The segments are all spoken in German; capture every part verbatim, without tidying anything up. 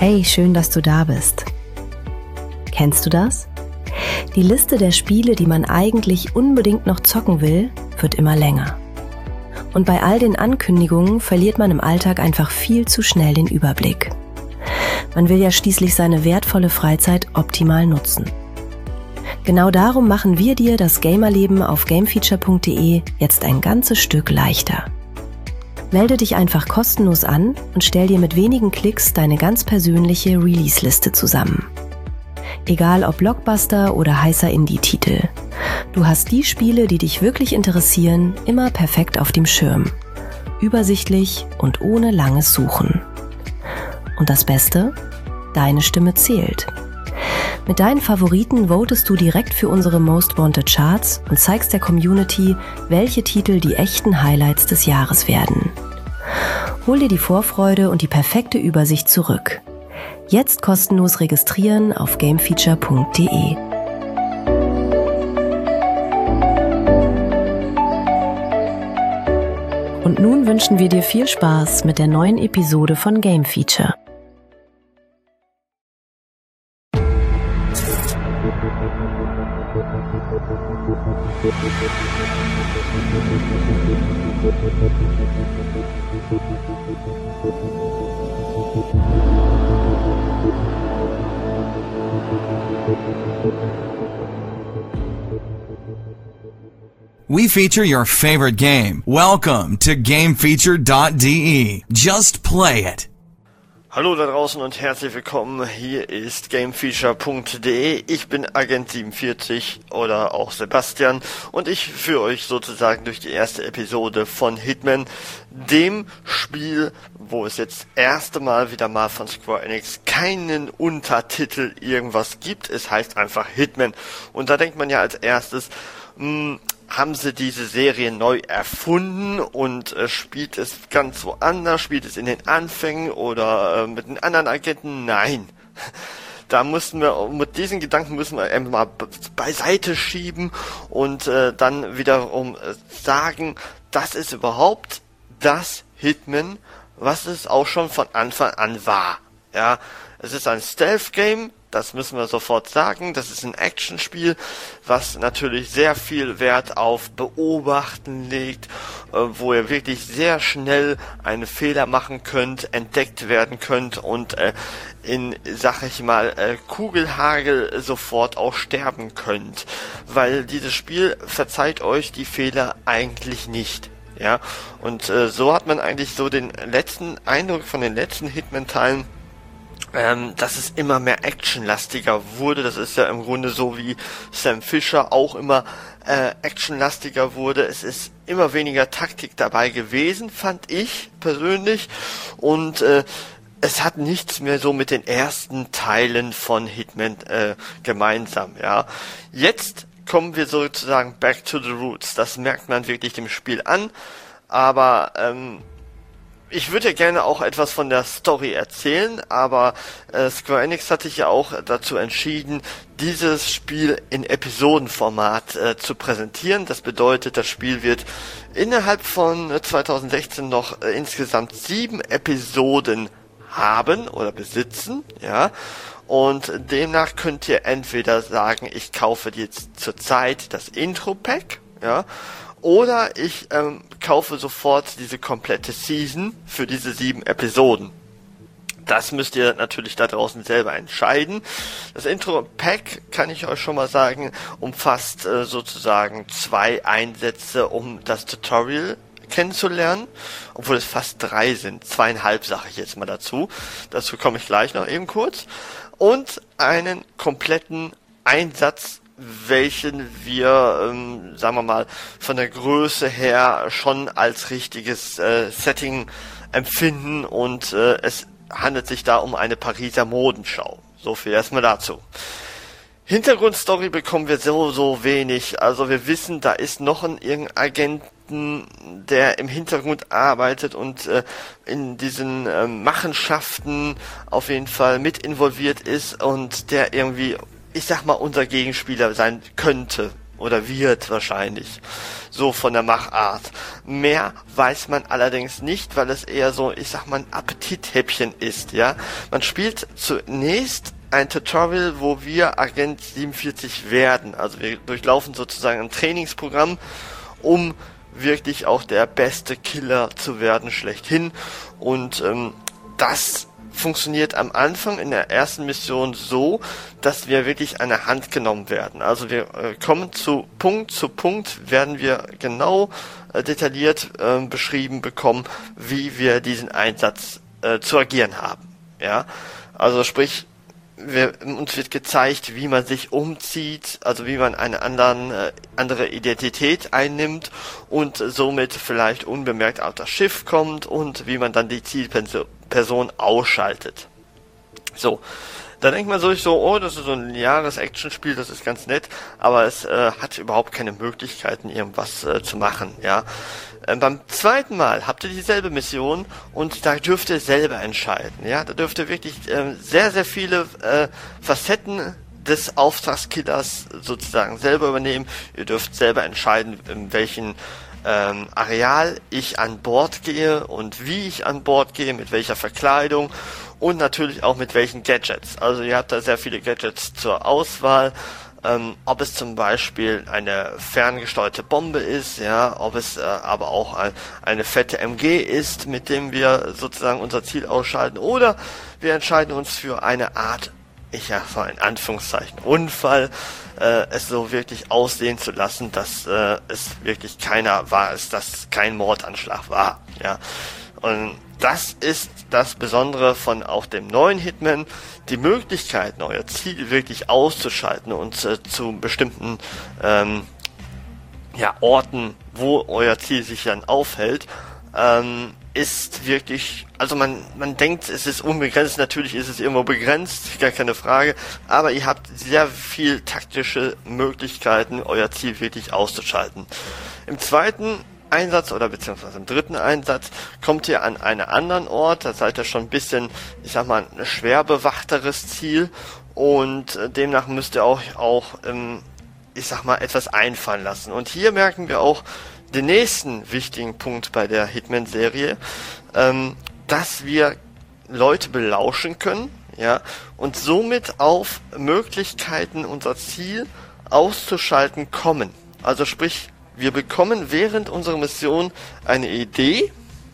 Hey, schön, dass du da bist. Kennst du das? Die Liste der Spiele, die man eigentlich unbedingt noch zocken will, wird immer länger. Und bei all den Ankündigungen verliert man im Alltag einfach viel zu schnell den Überblick. Man will ja schließlich seine wertvolle Freizeit optimal nutzen. Genau darum machen wir dir das Gamerleben auf gamefeature punkt de jetzt ein ganzes Stück leichter. Melde dich einfach kostenlos an und stell dir mit wenigen Klicks deine ganz persönliche Release-Liste zusammen. Egal ob Blockbuster oder heißer Indie-Titel. Du hast die Spiele, die dich wirklich interessieren, immer perfekt auf dem Schirm. Übersichtlich und ohne langes Suchen. Und das Beste? Deine Stimme zählt. Mit deinen Favoriten votest du direkt für unsere Most Wanted Charts und zeigst der Community, welche Titel die echten Highlights des Jahres werden. Hol dir die Vorfreude und die perfekte Übersicht zurück. Jetzt kostenlos registrieren auf gamefeature punkt de. Und nun wünschen wir dir viel Spaß mit der neuen Episode von Game Feature. We feature your favorite game. Welcome to game feature dot de. Just play it. Hallo da draußen und herzlich willkommen. Hier ist gamefeature punkt de. Ich bin Agent siebenundvierzig oder auch Sebastian und ich führe euch sozusagen durch die erste Episode von Hitman, dem Spiel, wo es jetzt erste Mal wieder mal von Square Enix keinen Untertitel irgendwas gibt. Es heißt einfach Hitman. Und da denkt man ja als erstes, mh, haben sie diese Serie neu erfunden und äh, spielt es ganz woanders, spielt es in den Anfängen oder äh, mit den anderen Agenten? Nein. Da mussten wir, mit diesen Gedanken müssen wir einfach mal beiseite schieben und äh, dann wiederum äh, sagen, das ist überhaupt das Hitman, was es auch schon von Anfang an war. Ja, es ist ein Stealth-Game. Das müssen wir sofort sagen. Das ist ein Actionspiel, was natürlich sehr viel Wert auf Beobachten legt, äh, wo ihr wirklich sehr schnell einen Fehler machen könnt, entdeckt werden könnt und äh, in, sag ich mal, äh, Kugelhagel sofort auch sterben könnt. Weil dieses Spiel verzeiht euch die Fehler eigentlich nicht. Ja, und äh, so hat man eigentlich so den letzten Eindruck von den letzten Hitman-Teilen, Ähm, dass es immer mehr actionlastiger wurde. Das ist ja im Grunde so, wie Sam Fisher auch immer äh, actionlastiger wurde. Es ist immer weniger Taktik dabei gewesen, fand ich persönlich. Und äh, es hat nichts mehr so mit den ersten Teilen von Hitman äh, gemeinsam. Ja, jetzt kommen wir sozusagen back to the roots. Das merkt man wirklich dem Spiel an. Aber ähm, ich würde ja gerne auch etwas von der Story erzählen, aber äh, Square Enix hat sich ja auch dazu entschieden, dieses Spiel in Episodenformat äh, zu präsentieren. Das bedeutet, das Spiel wird innerhalb von äh, zwanzig sechzehn noch äh, insgesamt sieben Episoden haben oder besitzen, ja. Und demnach könnt ihr entweder sagen, ich kaufe jetzt zurzeit das Intro-Pack, ja, oder ich ähm, kaufe sofort diese komplette Season für diese sieben Episoden. Das müsst ihr natürlich da draußen selber entscheiden. Das Intro-Pack, kann ich euch schon mal sagen, umfasst äh, sozusagen zwei Einsätze, um das Tutorial kennenzulernen, obwohl es fast drei sind. Zweieinhalb sage ich jetzt mal dazu. Dazu komme ich gleich noch eben kurz. Und einen kompletten Einsatz, welchen wir, ähm, sagen wir mal, von der Größe her schon als richtiges äh, Setting empfinden und äh, es handelt sich da um eine Pariser Modenschau. So viel erstmal dazu. Hintergrundstory bekommen wir so, so wenig. Also wir wissen, da ist noch ein irgendein Agenten, der im Hintergrund arbeitet und äh, in diesen äh, Machenschaften auf jeden Fall mit involviert ist und der irgendwie, ich sag mal, unser Gegenspieler sein könnte. oder wird wahrscheinlich. So von der Machart. Mehr weiß man allerdings nicht, weil es eher so, ich sag mal, ein Appetithäppchen ist, ja. Man spielt zunächst ein Tutorial, wo wir Agent siebenundvierzig werden. Also wir durchlaufen sozusagen ein Trainingsprogramm, um wirklich auch der beste Killer zu werden schlechthin. Und ähm, das funktioniert am Anfang in der ersten Mission so, dass wir wirklich an der Hand genommen werden. Also wir äh, kommen zu Punkt zu Punkt, werden wir genau äh, detailliert äh, beschrieben bekommen, wie wir diesen Einsatz äh, zu agieren haben. Ja, also sprich, wir, uns wird gezeigt, wie man sich umzieht, also wie man eine anderen, äh, andere Identität einnimmt und somit vielleicht unbemerkt auf das Schiff kommt und wie man dann die Zielperson ausschaltet. So, da denkt man sich so, oh, das ist so ein lineares Actionspiel, das ist ganz nett, aber es äh, hat überhaupt keine Möglichkeiten, irgendwas äh, zu machen, ja. Ähm, beim zweiten Mal habt ihr dieselbe Mission und da dürft ihr selber entscheiden, ja. Da dürft ihr wirklich äh, sehr, sehr viele äh, Facetten des Auftragskillers sozusagen selber übernehmen. Ihr dürft selber entscheiden, in welchen ähm, Areal ich an Bord gehe und wie ich an Bord gehe, mit welcher Verkleidung und natürlich auch mit welchen Gadgets. Also ihr habt da sehr viele Gadgets zur Auswahl. Ähm, ob es zum Beispiel eine ferngesteuerte Bombe ist, ja, ob es äh, aber auch ein, eine fette M G ist, mit dem wir sozusagen unser Ziel ausschalten, oder wir entscheiden uns für eine Art, ich sag mal in Anführungszeichen, Unfall, äh, es so wirklich aussehen zu lassen, dass äh, es wirklich keiner war, ist, dass kein Mordanschlag war, ja. Und das ist das Besondere von auch dem neuen Hitman, die Möglichkeit, euer Ziel wirklich auszuschalten und äh, zu bestimmten ähm, ja, Orten, wo euer Ziel sich dann aufhält, ähm, ist wirklich, also man, man denkt, es ist unbegrenzt, natürlich ist es irgendwo begrenzt, gar keine Frage, aber ihr habt sehr viel taktische Möglichkeiten, euer Ziel wirklich auszuschalten. Im zweiten Einsatz oder beziehungsweise im dritten Einsatz kommt ihr an einen anderen Ort, da seid ihr schon ein bisschen, ich sag mal, ein schwer bewachteres Ziel und äh, demnach müsst ihr auch, auch ähm, ich sag mal, etwas einfallen lassen. Und hier merken wir auch den nächsten wichtigen Punkt bei der Hitman-Serie, ähm, dass wir Leute belauschen können, ja, und somit auf Möglichkeiten, unser Ziel auszuschalten kommen. Also sprich, wir bekommen während unserer Mission eine Idee,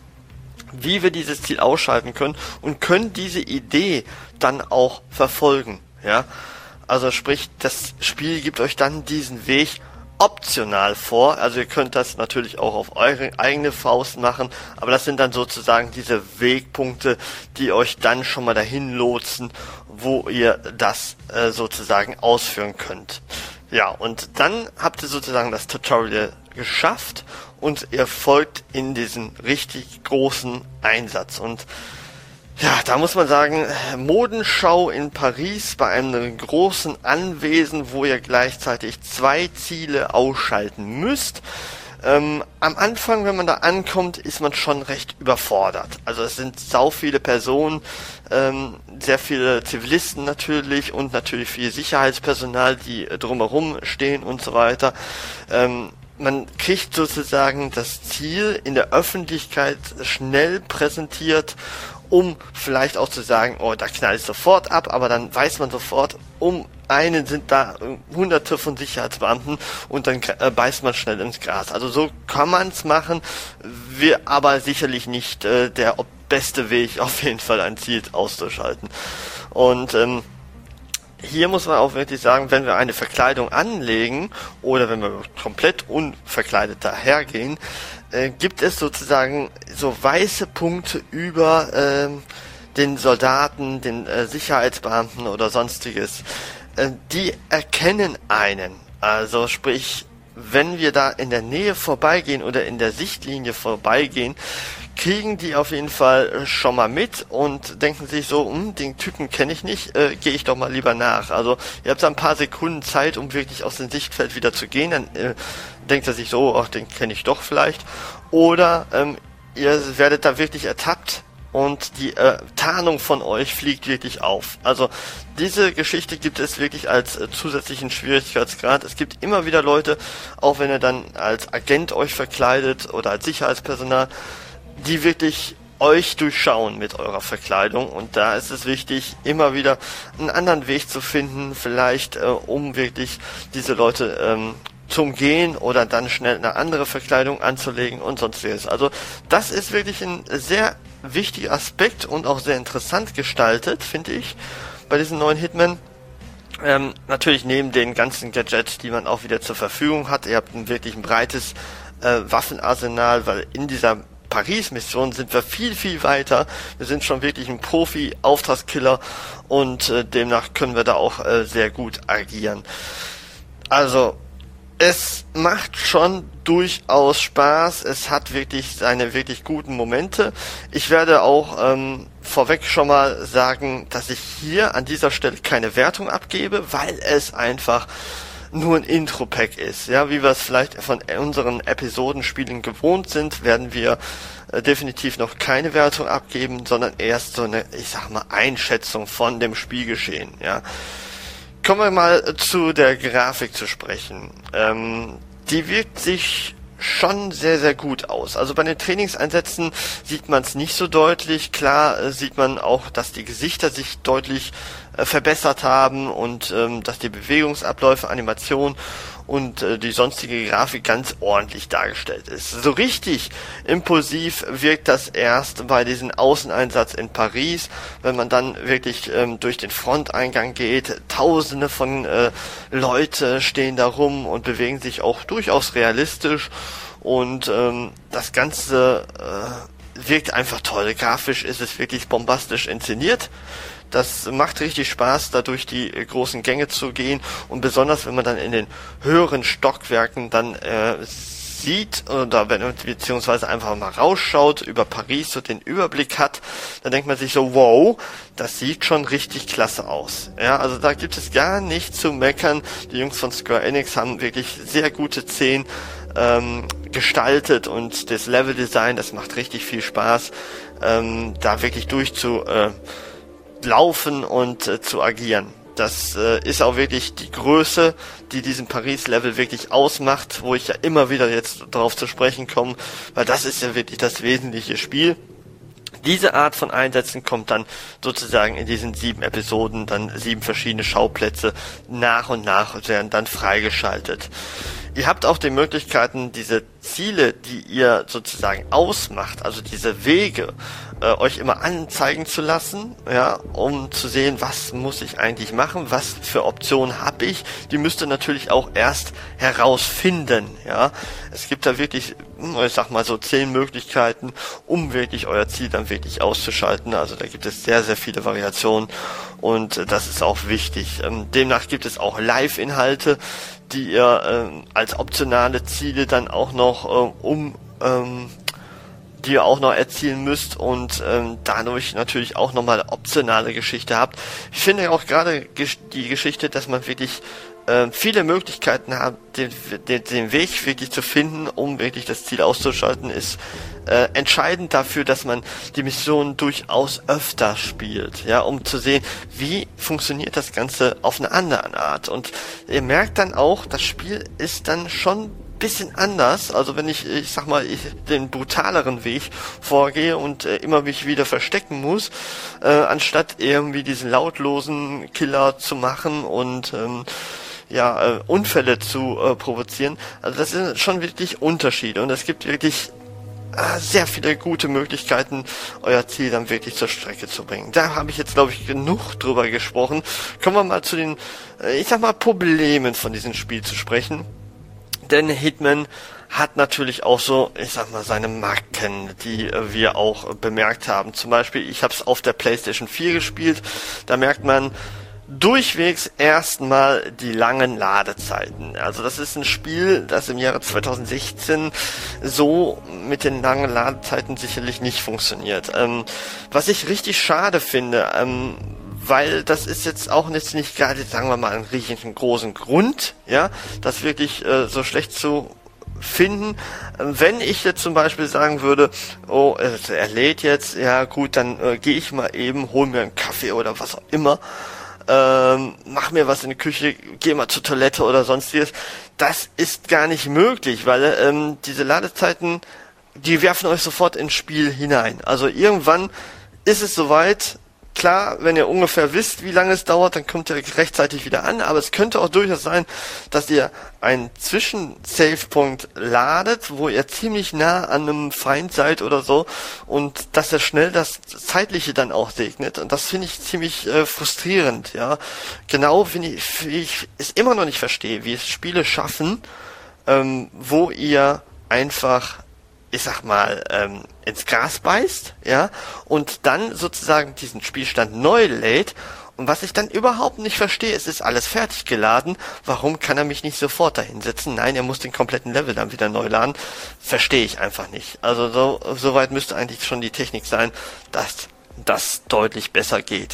wie wir dieses Ziel ausschalten können und können diese Idee dann auch verfolgen, ja. Also sprich, das Spiel gibt euch dann diesen Weg optional vor, also ihr könnt das natürlich auch auf eure eigene Faust machen, aber das sind dann sozusagen diese Wegpunkte, die euch dann schon mal dahin lotsen, wo ihr das äh, sozusagen ausführen könnt. Ja, und dann habt ihr sozusagen das Tutorial geschafft und ihr folgt in diesen richtig großen Einsatz. Und ja, da muss man sagen, Modenschau in Paris bei einem großen Anwesen, wo ihr gleichzeitig zwei Ziele ausschalten müsst. Ähm, am Anfang, wenn man da ankommt, ist man schon recht überfordert. Also es sind sau viele Personen, ähm, sehr viele Zivilisten natürlich und natürlich viel Sicherheitspersonal, die äh, drumherum stehen und so weiter. Ähm, man kriegt sozusagen das Ziel in der Öffentlichkeit schnell präsentiert, um vielleicht auch zu sagen, oh, da knallt es sofort ab, aber dann weiß man sofort, um einen sind da hunderte von Sicherheitsbeamten und dann äh, beißt man schnell ins Gras. Also so kann man es machen, wir, aber sicherlich nicht äh, der beste Weg, auf jeden Fall ein Ziel auszuschalten. Und ähm, hier muss man auch wirklich sagen, wenn wir eine Verkleidung anlegen oder wenn wir komplett unverkleidet dahergehen, äh, gibt es sozusagen so weiße Punkte über äh, den Soldaten, den äh, Sicherheitsbeamten oder sonstiges. Äh, die erkennen einen. Also sprich, wenn wir da in der Nähe vorbeigehen oder in der Sichtlinie vorbeigehen, kriegen die auf jeden Fall schon mal mit und denken sich so, hm, den Typen kenne ich nicht, äh, gehe ich doch mal lieber nach. Also ihr habt da ein paar Sekunden Zeit, um wirklich aus dem Sichtfeld wieder zu gehen, dann äh, denkt er sich so, ach, den kenne ich doch vielleicht. Oder ähm, ihr werdet da wirklich ertappt, und die äh, Tarnung von euch fliegt wirklich auf. Also diese Geschichte gibt es wirklich als äh, zusätzlichen Schwierigkeitsgrad. Es gibt immer wieder Leute, auch wenn ihr dann als Agent euch verkleidet oder als Sicherheitspersonal, die wirklich euch durchschauen mit eurer Verkleidung, und da ist es wichtig, immer wieder einen anderen Weg zu finden, vielleicht äh, um wirklich diese Leute ähm, zu umgehen oder dann schnell eine andere Verkleidung anzulegen und sonstiges. Also das ist wirklich ein sehr wichtiger Aspekt und auch sehr interessant gestaltet, finde ich, bei diesen neuen Hitman. Ähm, natürlich neben den ganzen Gadgets, die man auch wieder zur Verfügung hat. Ihr habt ein wirklich ein breites äh, Waffenarsenal, weil in dieser Paris-Mission sind wir viel, viel weiter. Wir sind schon wirklich ein Profi-Auftragskiller und äh, demnach können wir da auch äh, sehr gut agieren. Also, es macht schon durchaus Spaß. Es hat wirklich seine wirklich guten Momente. Ich werde auch ähm, vorweg schon mal sagen, dass ich hier an dieser Stelle keine Wertung abgebe, weil es einfach nur ein Intro-Pack ist. Ja, wie wir es vielleicht von unseren Episodenspielen gewohnt sind, werden wir äh, definitiv noch keine Wertung abgeben, sondern erst so eine, ich sag mal, Einschätzung von dem Spielgeschehen. Ja. Kommen wir mal zu der Grafik zu sprechen. Ähm, die wirkt sich schon sehr, sehr gut aus. Also bei den Trainingseinsätzen sieht man es nicht so deutlich. Klar äh, sieht man auch, dass die Gesichter sich deutlich äh, verbessert haben und ähm, dass die Bewegungsabläufe, Animation und äh, die sonstige Grafik ganz ordentlich dargestellt ist. So richtig impulsiv wirkt das erst bei diesem Außeneinsatz in Paris, wenn man dann wirklich ähm, durch den Fronteingang geht. Tausende von äh, Leute stehen da rum und bewegen sich auch durchaus realistisch, und ähm, das Ganze äh, wirkt einfach toll. Grafisch ist es wirklich bombastisch inszeniert. Das macht richtig Spaß, da durch die äh, großen Gänge zu gehen, und besonders wenn man dann in den höheren Stockwerken dann äh, sieht oder wenn, beziehungsweise einfach mal rausschaut über Paris und den Überblick hat, dann denkt man sich so, wow, das sieht schon richtig klasse aus. Ja, also da gibt es gar nichts zu meckern. Die Jungs von Square Enix haben wirklich sehr gute Szenen ähm, gestaltet, und das Leveldesign, das macht richtig viel Spaß, ähm, da wirklich durchzu äh, laufen und äh, zu agieren. Das äh, ist auch wirklich die Größe, die diesen Paris-Level wirklich ausmacht, wo ich ja immer wieder jetzt darauf zu sprechen komme, weil das ist ja wirklich das wesentliche Spiel. Diese Art von Einsätzen kommt dann sozusagen in diesen sieben Episoden, dann sieben verschiedene Schauplätze nach und nach werden dann freigeschaltet. Ihr habt auch die Möglichkeiten, diese Ziele, die ihr sozusagen ausmacht, also diese Wege, äh, euch immer anzeigen zu lassen, ja, um zu sehen, was muss ich eigentlich machen, was für Optionen habe ich. Die müsst ihr natürlich auch erst herausfinden, ja. Es gibt da wirklich, ich sag mal so, zehn Möglichkeiten, um wirklich euer Ziel dann wirklich auszuschalten. Also da gibt es sehr, sehr viele Variationen, und äh, das ist auch wichtig. Ähm, demnach gibt es auch Live-Inhalte, die ihr ähm, als optionale Ziele dann auch noch äh, um ähm, die ihr auch noch erzielen müsst, und ähm, dadurch natürlich auch nochmal eine optionale Geschichte habt. Ich finde auch gerade gesch- die Geschichte, dass man wirklich äh, viele Möglichkeiten hat, den, den, den Weg wirklich zu finden, um wirklich das Ziel auszuschalten, ist äh, entscheidend dafür, dass man die Mission durchaus öfter spielt, ja, um zu sehen, wie funktioniert das Ganze auf eine andere Art. Und ihr merkt dann auch, das Spiel ist dann schon bisschen anders, also wenn ich, ich sag mal, ich den brutaleren Weg vorgehe und äh, immer mich wieder verstecken muss, äh, anstatt irgendwie diesen lautlosen Killer zu machen und ähm, ja, äh, Unfälle zu äh, provozieren. Also das sind schon wirklich Unterschiede, und es gibt wirklich äh, sehr viele gute Möglichkeiten, euer Ziel dann wirklich zur Strecke zu bringen. Da habe ich jetzt, glaube ich, genug drüber gesprochen. Kommen wir mal zu den, äh, ich sag mal, Problemen von diesem Spiel zu sprechen. Denn Hitman hat natürlich auch so, ich sag mal, seine Marken, die äh, wir auch äh, bemerkt haben. Zum Beispiel, ich habe es auf der PlayStation vier gespielt, da merkt man durchwegs erstmal die langen Ladezeiten. Also das ist ein Spiel, das im Jahre zweitausendsechzehn so mit den langen Ladezeiten sicherlich nicht funktioniert. Ähm, was ich richtig schade finde, ähm, weil das ist jetzt auch jetzt nicht gerade, sagen wir mal, einen riesigen großen Grund, ja, das wirklich äh, so schlecht zu finden. Wenn ich jetzt zum Beispiel sagen würde, oh, er lädt jetzt, ja gut, dann äh, gehe ich mal eben, hol mir einen Kaffee oder was auch immer, ähm, mach mir was in die Küche, geh mal zur Toilette oder sonstiges. Das ist gar nicht möglich, weil ähm, diese Ladezeiten, die werfen euch sofort ins Spiel hinein. Also irgendwann ist es soweit. Klar, wenn ihr ungefähr wisst, wie lange es dauert, dann kommt ihr rechtzeitig wieder an, aber es könnte auch durchaus sein, dass ihr einen Zwischen-Save-Punkt ladet, wo ihr ziemlich nah an einem Feind seid oder so und dass er schnell das Zeitliche dann auch segnet und das finde ich ziemlich äh, frustrierend, ja. Genau, finde ich, wie ich es immer noch nicht verstehe, wie es Spiele schaffen, ähm, wo ihr einfach ich sag mal, ähm, ins Gras beißt, ja, und dann sozusagen diesen Spielstand neu lädt. Und was ich dann überhaupt nicht verstehe, es ist alles fertig geladen. Warum kann er mich nicht sofort dahin setzen? Nein, er muss den kompletten Level dann wieder neu laden. Verstehe ich einfach nicht. Also so, so weit müsste eigentlich schon die Technik sein, dass das deutlich besser geht.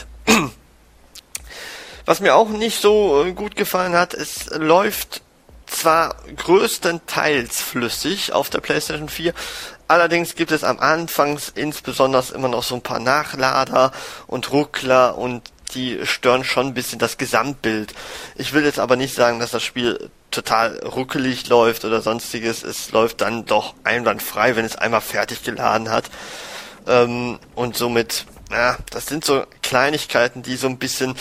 Was mir auch nicht so gut gefallen hat, es läuft zwar größtenteils flüssig auf der PlayStation vier, allerdings gibt es am Anfang insbesondere immer noch so ein paar Nachlader und Ruckler und die stören schon ein bisschen das Gesamtbild. Ich will jetzt aber nicht sagen, dass das Spiel total ruckelig läuft oder sonstiges. Es läuft dann doch einwandfrei, wenn es einmal fertig geladen hat. Ähm, und somit, ja, das sind so Kleinigkeiten, die so ein bisschen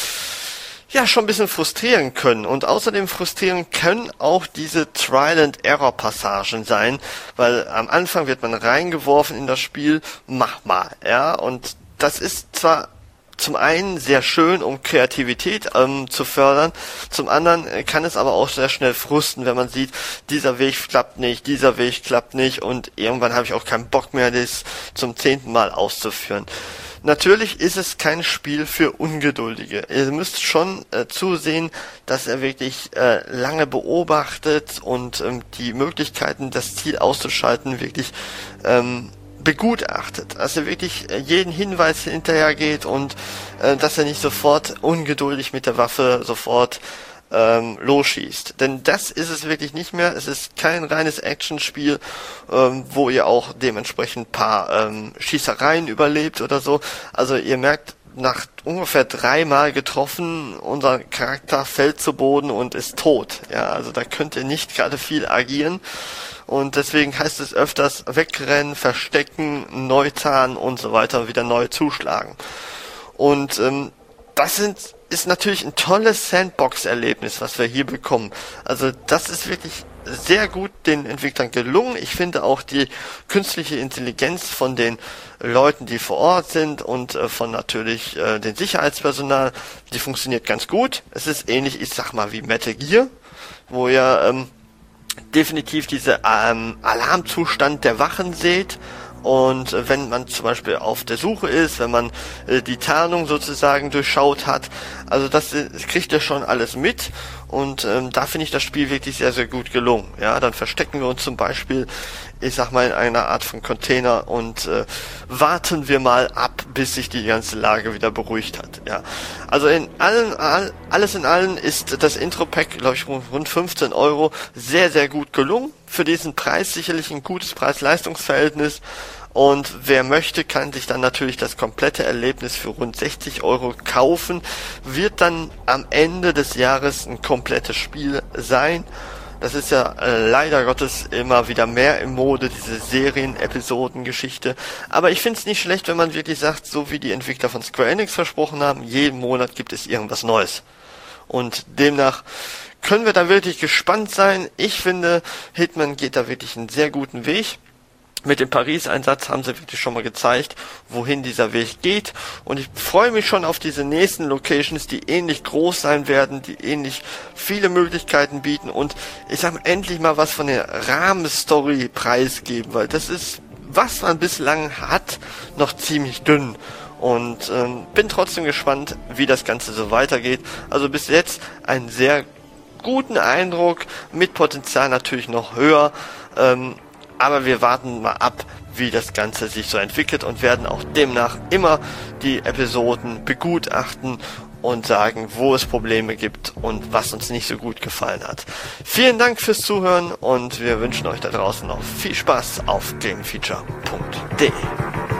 ja, schon ein bisschen frustrieren können. Und außerdem frustrieren können auch diese Trial-and-Error-Passagen sein, weil am Anfang wird man reingeworfen in das Spiel, mach mal, ja, und das ist zwar zum einen sehr schön, um Kreativität ähm, zu fördern, zum anderen kann es aber auch sehr schnell frusten, wenn man sieht, dieser Weg klappt nicht, dieser Weg klappt nicht und irgendwann habe ich auch keinen Bock mehr, das zum zehnten Mal auszuführen. Natürlich ist es kein Spiel für Ungeduldige. Ihr müsst schon äh, zusehen, dass er wirklich äh, lange beobachtet und ähm, die Möglichkeiten, das Ziel auszuschalten, wirklich ähm, begutachtet. Dass er wirklich äh, jeden Hinweis hinterher geht und äh, dass er nicht sofort ungeduldig mit der Waffe sofort ähm, losschießt. Denn das ist es wirklich nicht mehr. Es ist kein reines Actionspiel, ähm, wo ihr auch dementsprechend ein paar ähm, Schießereien überlebt oder so. Also ihr merkt, nach ungefähr dreimal getroffen, unser Charakter fällt zu Boden und ist tot. Ja, also da könnt ihr nicht gerade viel agieren. Und deswegen heißt es öfters wegrennen, verstecken, neu tarnen und so weiter, wieder neu zuschlagen. Und ähm, das sind ist natürlich ein tolles Sandbox-Erlebnis, was wir hier bekommen. Also das ist wirklich sehr gut den Entwicklern gelungen. Ich finde auch die künstliche Intelligenz von den Leuten, die vor Ort sind und äh, von natürlich äh, den Sicherheitspersonal, die funktioniert ganz gut. Es ist ähnlich, ich sag mal, wie Metal Gear, wo ihr ähm, definitiv diese ähm, Alarmzustand der Wachen seht. Und äh, wenn man zum Beispiel auf der Suche ist, wenn man äh, die Tarnung sozusagen durchschaut hat, also das, das kriegt ihr schon alles mit. Und ähm, da finde ich das Spiel wirklich sehr, sehr gut gelungen. Ja, dann verstecken wir uns zum Beispiel, ich sag mal, in einer Art von Container und äh, warten wir mal ab, bis sich die ganze Lage wieder beruhigt hat. Ja, also in allen, all, alles in allem ist das Intro-Pack, glaube ich, rund fünfzehn Euro, sehr, sehr gut gelungen. Für diesen Preis sicherlich ein gutes Preis-Leistungs-Verhältnis. Und wer möchte, kann sich dann natürlich das komplette Erlebnis für rund sechzig Euro kaufen. Wird dann am Ende des Jahres ein komplettes Spiel sein. Das ist ja äh, leider Gottes immer wieder mehr im Mode, diese Serien-Episoden-Geschichte. Aber ich finde es nicht schlecht, wenn man wirklich sagt, so wie die Entwickler von Square Enix versprochen haben, jeden Monat gibt es irgendwas Neues. Und demnach können wir da wirklich gespannt sein. Ich finde, Hitman geht da wirklich einen sehr guten Weg. Mit dem Paris-Einsatz haben sie wirklich schon mal gezeigt, wohin dieser Weg geht. Und ich freue mich schon auf diese nächsten Locations, die ähnlich groß sein werden, die ähnlich viele Möglichkeiten bieten. Und ich sag mal, endlich mal was von der Rahmenstory preisgeben, weil das ist, was man bislang hat, noch ziemlich dünn. Und ähm, bin trotzdem gespannt, wie das Ganze so weitergeht. Also bis jetzt einen sehr guten Eindruck, mit Potenzial natürlich noch höher. Ähm, Aber wir warten mal ab, wie das Ganze sich so entwickelt und werden auch demnach immer die Episoden begutachten und sagen, wo es Probleme gibt und was uns nicht so gut gefallen hat. Vielen Dank fürs Zuhören und wir wünschen euch da draußen noch viel Spaß auf gamefeature punkt de.